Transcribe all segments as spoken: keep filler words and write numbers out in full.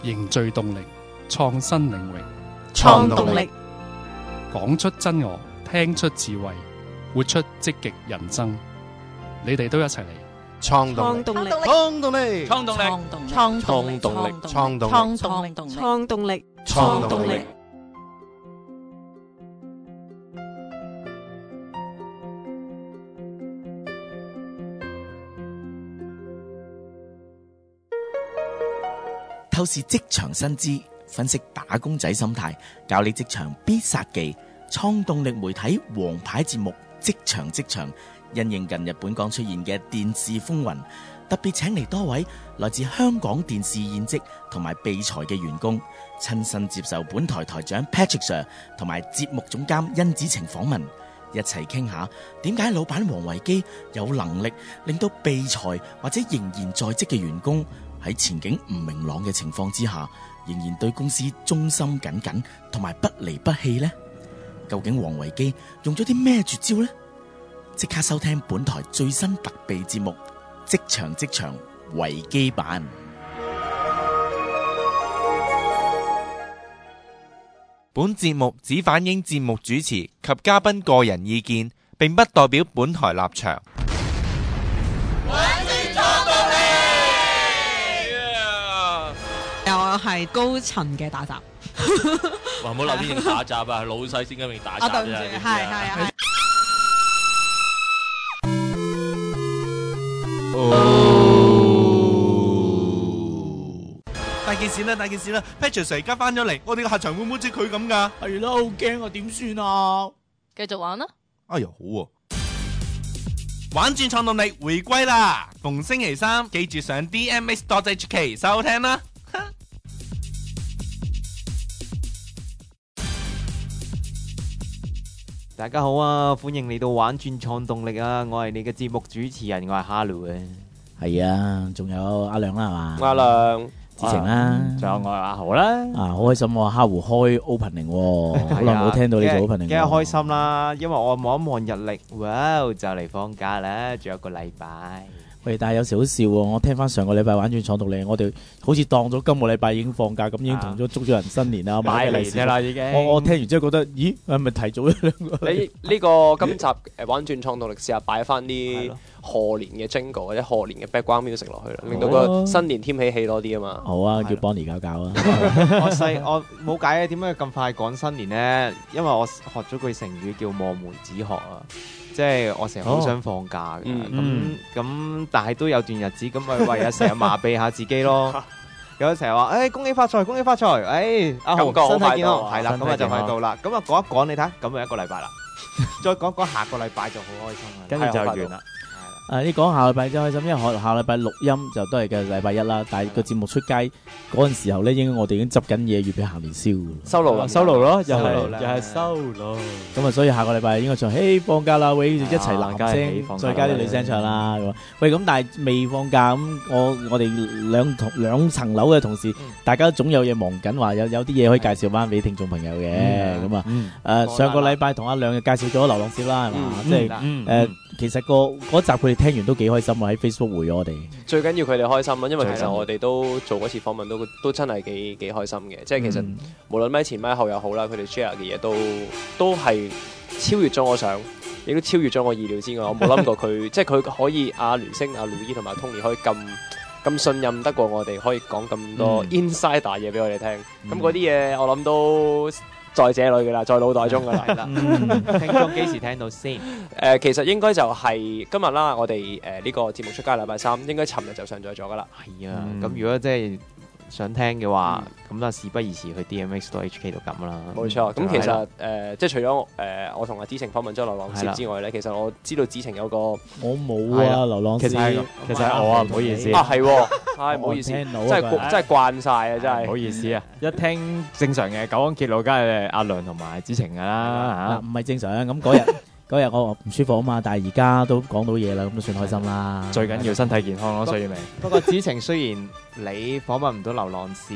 凝聚動力，創新領域， 創動力， 講出真我，聽出智慧，活出積極人生。你哋都一齊嚟創動力， 創動力， 創動力， 創動力， 創動力，創動力， 創動力，創動力， 創動力。 透視職場薪資，分析打工仔心態，教你職場必殺技。創動力媒體王牌節目《職場職場》，因應近日本港出現嘅電視風雲，特別請嚟多位來自香港電視現職同埋被裁嘅員工，親身接受本台台長 Patrick Sir 同埋節目總監甄子晴訪問，一齊傾下點解老闆王維基有能力令到被裁或者仍然在職嘅員工喺前景唔明朗嘅情況之下，仍然對公司忠心耿耿同埋不離不棄呢？究竟王維基用咗啲咩絕招呢？即刻收聽本台最新特備節目《職場職場維基版》。 本節目只反映節目主持及嘉賓個人意見，並不代表本台立場。 又係高層嘅打雜， 哇！唔好留啲認打雜啊，老細先咁認打雜啫。 對唔住，係係係。 大件事啦，大件事啦 ！Patrick Sir 而家翻咗嚟，我哋個客場會唔會好似佢咁噶？ 係啦，好驚啊！點算啊？ 繼續玩啦！ 哎呀，好喎、啊！玩轉創動力回歸啦！逢星期三記住上 D M X dot H K 收聽啦！ 大家好啊，歡迎嚟到玩轉創動力啊！我係你嘅節目主持人，我係哈魯啊。 係啊，仲有阿亮啦，係嘛？ 阿亮、 子晴啦， 仲有我係阿豪啦。 啊，好開心喎！哈胡開 opening，好耐冇聽到你做 opening。 梗係開心啦，因為我望一望日曆，哇，就嚟放假啦，仲有個禮拜。 喂，但係有時好笑喎，我聽翻上個禮拜玩轉創動力，我哋好似當咗今個禮拜已經放假，咁已經同咗祝咗人新年啦，買利是啦已經。我我聽完之後覺得，咦，係咪提早咗兩個？ 你呢個今集誒玩轉創動力，試下擺翻啲賀年嘅 jingle 或者賀年嘅 background music 落去啦，令到個新年添起氣多啲啊嘛。 好啊，叫 Bonnie 搞搞啊。 我細我冇解啊，點解咁快趕新年呢？因為我學咗句成語叫望梅止渴啊。即係我成日好想放假嘅，咁咁但係都有段日子咁咪為啊成日麻痹下自己咯。有成日話誒恭喜發財，恭喜發財，誒阿豪身體健康，係啦，咁啊就快到啦。咁啊講一講你睇，咁啊一個禮拜啦，再講講下個禮拜就好開心啦，跟住就完啦。 誒，你講下禮拜真開心，因為下下禮拜錄音就都係嘅禮拜一啦，但係個節目出街嗰陣時候咧，應該我哋已經執緊嘢預備行年宵噶啦， 收爐啦， 收爐咯，又係又係收爐。咁啊，所以下個禮拜應該唱，嘿放假啦，喂，一齊男聲，再加啲女聲唱啦。咁喂，咁但係未放假咁，我我哋兩同兩層樓嘅同事，大家總有嘢忙緊，話有有啲嘢可以介紹翻俾聽眾朋友嘅。咁啊，誒上個禮拜同阿亮就介紹咗流浪小啦，係嘛，即係誒。其實個嗰集佢哋聽完都幾開心啊！喺 Facebook 回咗我哋。 最緊要佢哋開心啊，因為其實我哋都做嗰次訪問都都真係幾幾開心嘅。即係其實無論咪前咪後又好啦，佢哋 share 嘅嘢都都係超越咗我想，亦都超越咗我意料之外。我冇諗過佢，即係佢可以阿聯星、阿 Louis 同埋 Tony 可以咁咁信任得過我哋，可以講咁多 insider 嘢俾我哋聽。咁嗰啲嘢我諗都在這裏噶啦，在腦袋中噶啦。 聽眾幾時聽到先？ 誒，其實應該就係今日啦。我哋誒呢個節目出街禮拜三，應該尋日就上載咗噶啦。 係啊，咁如果即係想聽嘅話，咁啊事不宜遲去 D M X dot H K 度撳啦。 冇錯，咁其實誒即係除咗誒我同阿子晴訪問咗流浪師之外咧，其實我知道子晴有個我冇啊，流浪師。 其實其實係我啊，唔好意思啊，係喎，係唔好意思，真係真係慣晒啊，真係。 唔好意思啊，一聽正常嘅九安揭露，梗係阿亮同埋子晴噶啦嚇。 唔係正常咁嗰日。嗰日我唔舒服啊嘛，但係而家都講到嘢啦，咁都算開心啦。 最緊要身體健康咯，所以咪。不過子晴雖然你訪問唔到流浪攝，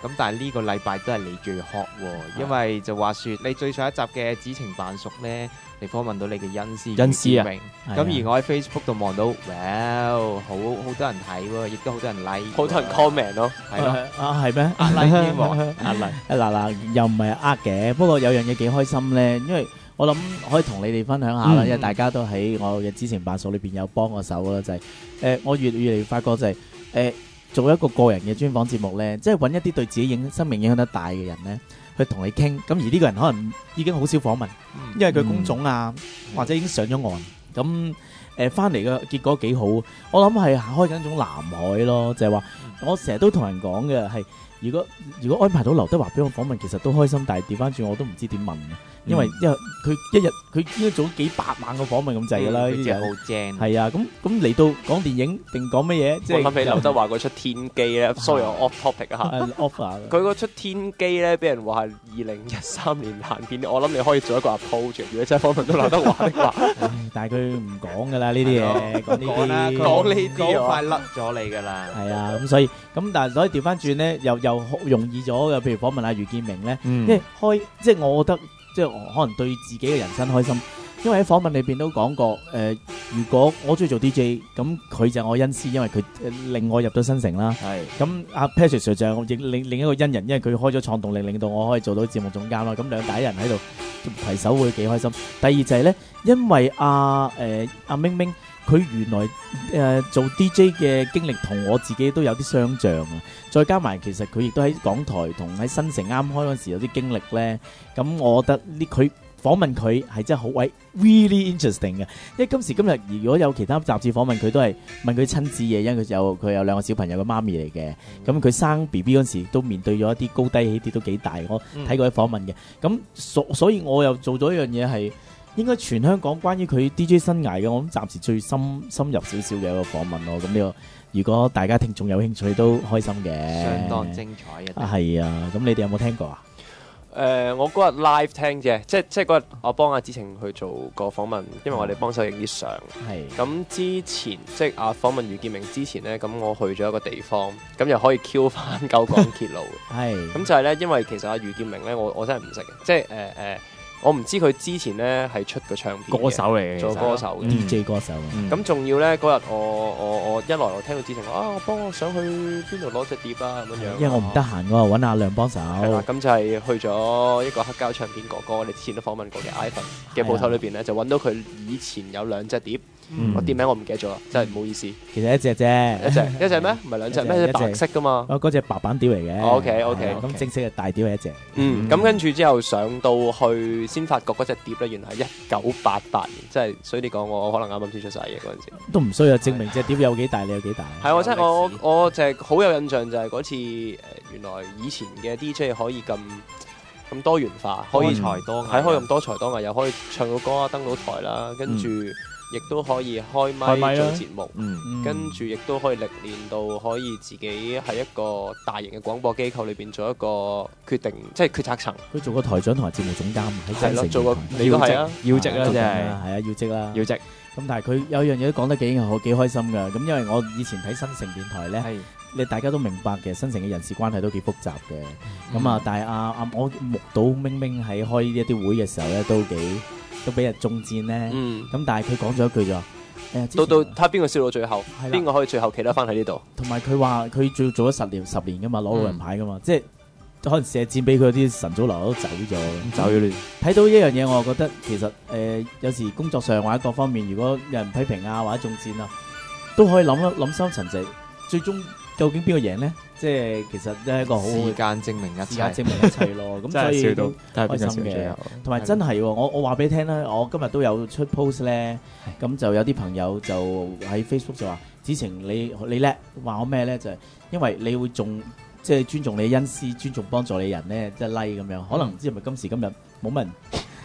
咁但係呢個禮拜都係你最 hot 喎，因為就話説你最上一集嘅知情扮熟咧，你訪問到你嘅恩師恩師啊， 咁而我喺 Facebook 度望到，哇，好好多人睇喎，亦都好多人 like， 好多人 comment 咯， 係咯， 啊係咩？ 壓 like 添喎， 壓 like，嗱嗱又唔係呃嘅，不過有樣嘢幾開心咧，因為我諗可以同你哋分享下啦，因為大家都喺我嘅知情扮熟裏邊有幫過手啦，就係誒我越越嚟越發覺就係誒。做一個個人嘅專訪節目呢，即係揾一啲對自己影生命影響得大嘅人呢，去同你傾。咁而呢個人可能已經好少訪問，因為佢工種啊，嗯、或者已經上咗岸。咁誒翻嚟嘅結果幾好。我諗係開緊一種藍海咯，就係、是、話我成日都同人講嘅係，如果如果安排到劉德華俾我訪問，其實都開心。但係調翻轉我都唔知點問。因為因為佢一日佢應該做咗幾百萬個訪問咁滯㗎啦，呢啲嘢好正。係啊，咁咁嚟到講電影定講乜嘢？即係我諗起劉德華嗰出《天機》咧，sorry 我 off topic 啊嚇。 off 啊！ 佢嗰出《天機》咧，俾人話係二零一三年爛片，我諗你可以做一個 approach，如果真係訪問到劉德華的話。 但係佢唔講㗎啦，呢啲嘢講呢啲， 講呢啲好快甩咗你㗎啦。 係啊，咁所以咁但係所以調翻轉咧，又又容易咗嘅。譬如訪問阿余建明咧，因為開即係我覺得。即係可能對自己嘅人生開心，因為喺訪問裏邊都講過，誒、呃，如果我中意做 D J，咁佢就係我恩師，因為佢令我入到新城啦。係是，咁阿 Patrick Sir 就係我另另另一個恩人，因為佢開咗創動力，令到我可以做到節目總監啦。咁兩大人喺度攜手會幾開心。第二就係咧，因為阿誒阿明明。佢原來誒、呃、做 D J 嘅經歷同我自己都有啲相像啊！再加埋其實佢亦都喺港台同喺新城啱開嗰時有啲經歷咧。咁我覺得呢佢訪問佢係真係好鬼 really interesting 嘅。因為今時今日如果有其他雜誌訪問佢都係問佢親子嘢，因為佢有佢有兩個小朋友嘅媽咪嚟嘅。咁佢、嗯、生 B B 嗰時都面對咗一啲高低起跌都幾大，我睇過啲訪問嘅。咁所所以我又做咗一樣嘢係。應該全香港關於佢 D J 生涯嘅，我諗暫時最深深入少少嘅一個訪問咯。咁呢個如果大家聽眾有興趣都開心嘅， 相當精彩嘅。 係啊，咁你哋有冇聽過啊？ 誒、呃，我嗰日 live 聽啫，即即係嗰日我幫阿子晴去做個訪問，因為我哋幫手影啲相。係。咁之前即係阿訪問余建明之前咧，咁我去咗一個地方，咁又可以 Q 翻九廣鐵路。係。咁就係咧，因為其實阿余建明咧，我我真係唔識嘅，即係誒誒。呃呃我唔知佢之前咧係出過唱片， 歌手嚟嘅， 做歌手 D J 歌手。 咁仲要咧嗰日我我我一來我聽到子晴話啊，我幫我上去邊度攞隻碟啊咁樣樣。因為我唔得閒，我揾阿亮幫手。係啦，咁就係去咗一個黑膠唱片哥哥，我哋之前都訪問過嘅 Ivan 嘅鋪頭裏邊咧，就揾到佢以前有兩隻碟。我碟名我唔記得咗啦，真係唔好意思。其實一隻啫，一隻一隻咩？唔係兩隻咩？白色噶嘛。哦，嗰隻白板碟嚟嘅。OK OK，咁正式嘅大碟係一隻。嗯，咁跟住之後上到去先發覺嗰隻碟咧，原來係一九八八年，即係所以你講我可能啱啱先出世嘅嗰陣時。都唔需要證明隻碟有幾大，你有幾大。係我真係我我就係好有印象，就係嗰次誒，原來以前嘅 D J 可以咁咁多元化，可以才多藝，係可以咁多才多藝，又可以唱到歌啊，登到台啦，跟住。亦都可以開咪做節目，嗯嗯、跟住亦都可以歷練到可以自己喺一個大型嘅廣播機構裏邊做一個決定，即係決策層。佢做個台長同埋節目總監喺新城，做個你都係啊，要職啦，真係係啊，要職啦，要職。咁但係佢有樣嘢都講得幾好，幾開心㗎。咁因為我以前睇新城電台咧，是你大家都明白嘅，新城嘅人事關係都幾複雜嘅。咁、嗯、啊，但係阿阿我目睹明明喺開呢一啲會嘅時候咧，都幾。都俾人中箭咧，咁、嗯、但係佢講咗一句就話，誒到到睇下邊個笑到最後，邊個的可以最後企得翻喺呢度。同埋佢話佢做做咗十年十年噶嘛，攞老人牌噶嘛，嗯、即係可能射箭俾佢啲晨早流都走咗，嗯、走咗。睇到一樣嘢，我覺得其實誒、呃、有時工作上或者各方面，如果有人批評啊或者中箭啊，都可以諗一諗深層就係最終究竟邊個贏咧？即係其實都係一個好時間證明一切，時間證明一切咯。咁所以都開心嘅，同埋真係我我話俾你聽啦，我今日都有出 post 咧，咁就有啲朋友就喺 Facebook 就話：子晴你你叻，話我咩咧？就係因為你會重即係尊重你恩師，尊重幫助你人咧，即係 like 咁樣。可能唔知係咪今時今日冇乜人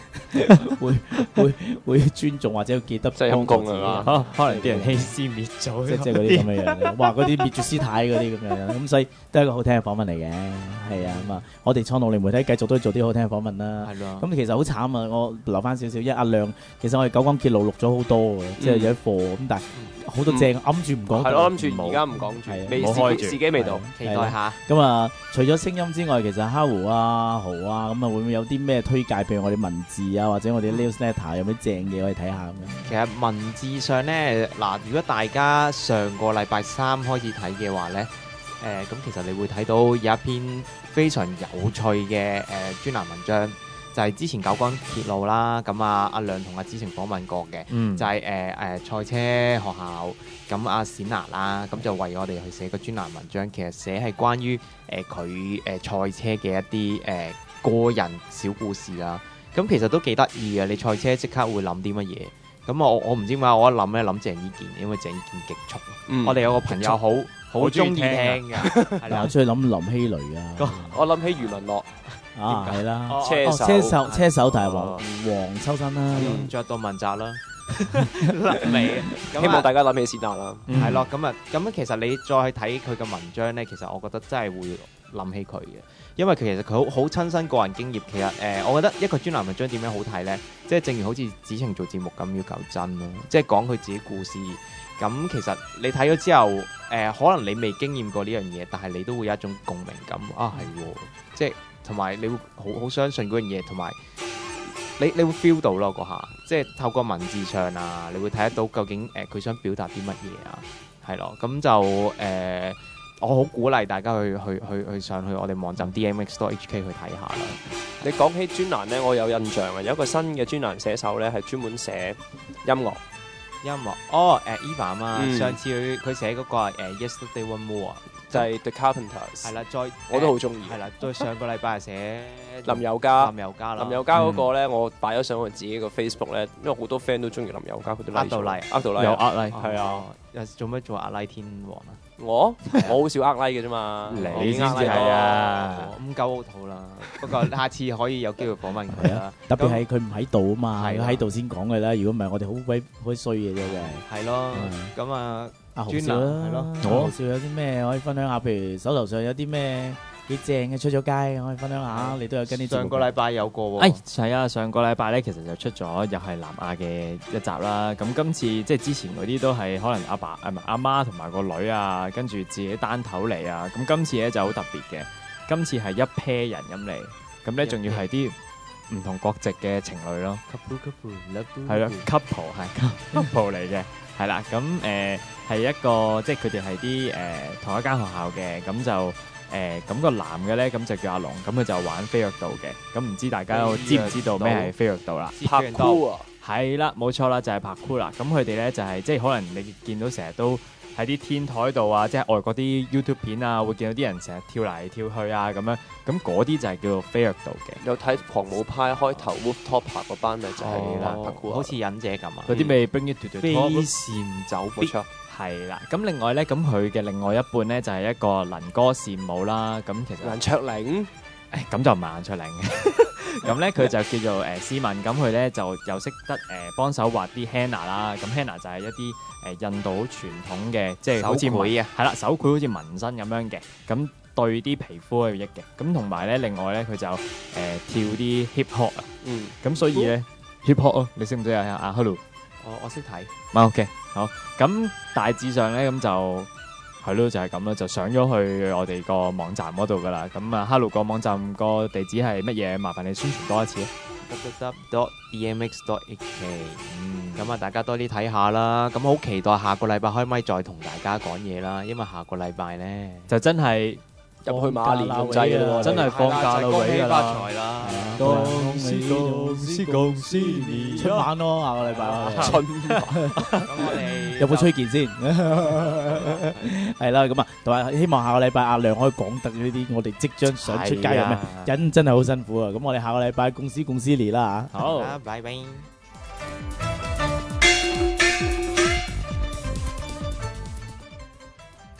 會會會尊重或者要記得真係陰公啊嘛，可能啲人欺師滅祖， 即即係嗰啲咁嘅樣嘅，哇！嗰啲滅絕師太嗰啲咁樣，咁所以都係一個好聽嘅訪問嚟嘅，係啊咁啊，我哋創動力媒體繼續都做啲好聽嘅訪問啦。係咯。咁其實好慘啊！我留翻少少，因為阿亮其實我哋九廣鐵路錄咗好多嘅，即係有啲貨咁，但係好多正揞住唔講。 係咯，諗住而家唔講住，未時機時機未到，期待下。 咁啊，除咗聲音之外，其實哈胡啊、豪啊，咁啊會唔會有啲咩推介？譬如我哋文字啊，或者我哋 newsletter 有咩正嘢可以睇下咁樣？ 其實文字上咧，嗱，如果大家上個禮拜三開始睇嘅話咧，誒、呃，咁其實你會睇到有一篇非常有趣嘅誒專欄文章，就係、是、之前九廣鐵路啦，咁啊阿亮同阿子晴訪問過嘅，嗯、就係誒誒賽車學校，咁阿冼娜啦，咁就為我哋去寫個專欄文章，其實寫係關於誒佢誒賽車嘅一啲誒、呃、個人小故事啦。咁其實都幾得意嘅，你賽車即刻會諗啲乜嘢？咁我我唔知點解我一諗咧諗鄭伊健，因為鄭伊健極速。嗯、我哋有個朋友好好中意聽嘅，係啦， 中意諗林希雷啊。 我諗起余文樂啊，係啦， 哦、車手、 哦、車手車手但係黃黃秋生啦， 着到問責啦。 未，希望大家諗起冼娜啦。 係咯，咁啊，咁其實你再去睇佢嘅文章咧，其實我覺得真係會諗起佢嘅。因為其實佢好好親身個人經驗，其實誒、呃，我覺得一個專欄文章點樣好睇呢？即係正如好似子晴做節目咁，要求真咯，即係講佢自己故事。咁其實你睇咗之後，誒、呃，可能你未經驗過呢樣嘢，但係你都會有一種共鳴感啊，係喎，即係同埋你會好好相信嗰樣嘢，同埋你你會 feel 到咯嗰下，即係透過文字上啊，你會睇得到究竟誒佢、呃、想表達啲乜嘢啊，係咯，咁就誒。呃我好鼓勵大家去去去去上去我哋網站 d m x dot h k 去睇下啦。 你講起專欄咧，我有印象啊，有一個新嘅專欄寫手咧，係專門寫音樂。 音樂哦，誒 Eva 啊嘛，嗯、上次佢佢寫嗰個係 Yesterday One More， 就係 The Carpenters。係啦，再我都好中意。 係啦，再上個禮拜係寫林宥嘉。 林宥嘉啦。 林宥嘉嗰個咧，嗯、我擺咗上我自己個 Facebook 咧，因為好多 friend 都中意林宥嘉，佢都拉到拉，呃到拉， 有呃拉， 係啊。 又做咩做呃拉天王啊？ 我我好少呃 like 嘅啫嘛， 你先至係啊，咁鳩肚啦。不過下次可以有機會訪問佢啦。 特別係佢唔喺度啊嘛，佢喺度先講嘅啦。如果唔係，我哋好鬼好衰嘅啫，真係。係咯，咁啊， 阿豪少啦，係咯。豪少有啲咩可以分享下？譬如手頭上有啲咩幾正嘅出咗街，可以分享下。你都有跟啲。 上個禮拜有個喎。 誒係啊，上個禮拜咧其實就出咗又係南亞嘅一集啦。咁今次即係之前嗰啲都係可能阿爸誒唔係阿媽同埋個女啊，跟住自己單頭嚟啊。咁今次咧就好特別嘅，今次係一 pair 人咁嚟，咁咧仲要係啲唔同國籍嘅情侶咯。couple couple 係咯 couple 係 couple 嚟嘅，係啦。咁誒係一個即係佢哋係啲誒同一間學校嘅，咁就。誒咁、呃那個男嘅咧，咁就叫阿龍，咁佢就玩飛躍道嘅。咁唔知大家知唔知道咩係飛躍道啦？ 拍酷啊， 係啦，冇錯啦，就係拍酷啦。咁佢哋咧就係、是、即係可能你見到成日都喺啲天台度啊，即係外國啲 YouTube 片啊，會見到啲人成日跳嚟跳去啊咁樣。咁嗰啲就係叫做飛躍道嘅。 有睇狂舞派開頭 Rooftop 嗰班咪就係啦，拍酷， 好似忍者咁啊。 嗰啲咪 Bring It To The Top， 飛檐走壁。 係啦，咁另外咧，咁佢嘅另外一半咧就係、是、一個能歌善舞啦。咁其實顏卓靈， 誒咁就唔係顏卓靈嘅。咁咧佢就叫做誒斯文，咁佢咧就又識得誒幫手畫啲 henna 啦。咁 henna 就係一啲誒、呃、印度好傳統嘅，即係好似繪啊，係啦，手繪好似紋身咁樣嘅。咁對啲皮膚有益嘅。咁同埋咧，另外咧佢就誒、呃、跳啲 hip hop 啊。嗯。咁所以咧 hip hop 啊，你識唔識啊？啊 hello。 我我識睇。 啊 OK。好，咁大致上咧，咁就係咯，就係咁啦，就上咗去我哋個網站嗰度噶啦。咁啊 ，Hello 個網站個地址係乜嘢？麻煩你宣傳多一次。 w w w dot d m x dot h k 嗯，咁啊，大家多啲睇下啦。咁好期待下個禮拜開咪再同大家講嘢啦。因為下個禮拜咧就真係入去馬年咁滯啦， 真係放假啦， 恭喜發啦。 財啦！ 恭喜恭喜恭喜你！春晚咯，下個禮拜。 春晚。 咁我哋有冇崔健先？係啦，咁啊，同埋希望下個禮拜阿亮可以講得呢啲，我哋即將想出街嘅咩？人真係好辛苦啊！咁我哋下個禮拜公司公司嚟啦嚇。 好， 拜拜。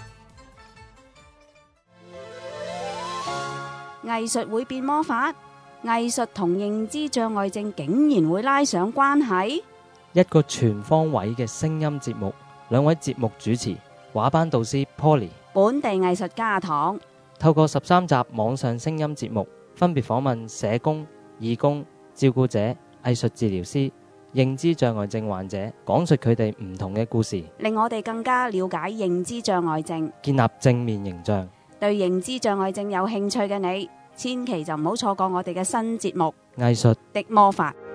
藝術會變魔法， 藝術同認知障礙症竟然會拉上關係？ 一個全方位嘅聲音節目，兩位節目主持，畫班導師 Poly， 本地藝術家阿唐， 透過十三集網上聲音節目，分別訪問社工、義工、照顧者、藝術治療師、認知障礙症患者，講述佢哋唔同嘅故事， 令我哋更加了解認知障礙症， 建立正面形象。 對認知障礙症有興趣嘅你，千祈就唔好錯過我哋嘅新節目藝術的魔法。